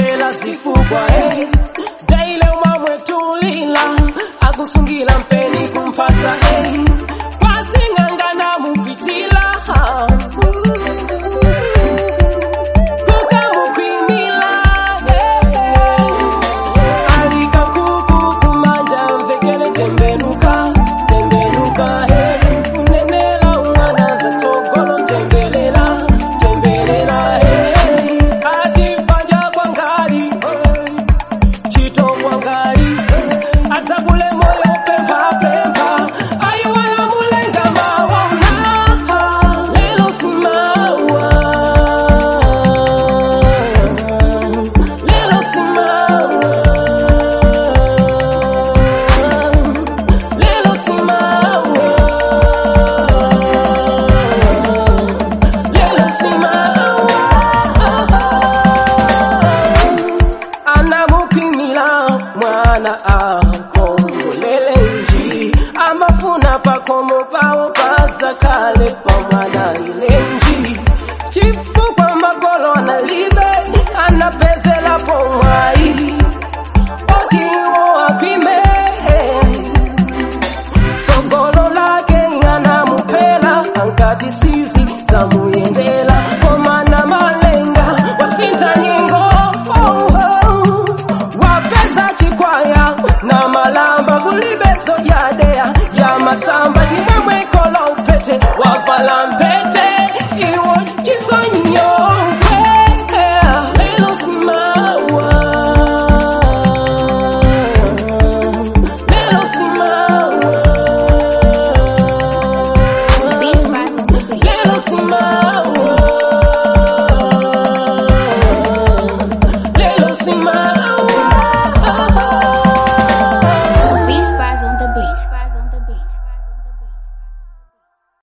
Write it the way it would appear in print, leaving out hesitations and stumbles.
pela zifukwa daile umamwe tulila akusungila mpeni kumpasa kwasingangana mupitila amafuna pakomo pawo pazakale pamwana ilenji chifukwa magolo analibe anapezela pomwai otiwo apime sogolo lake anamupela ankati sisi zamuyende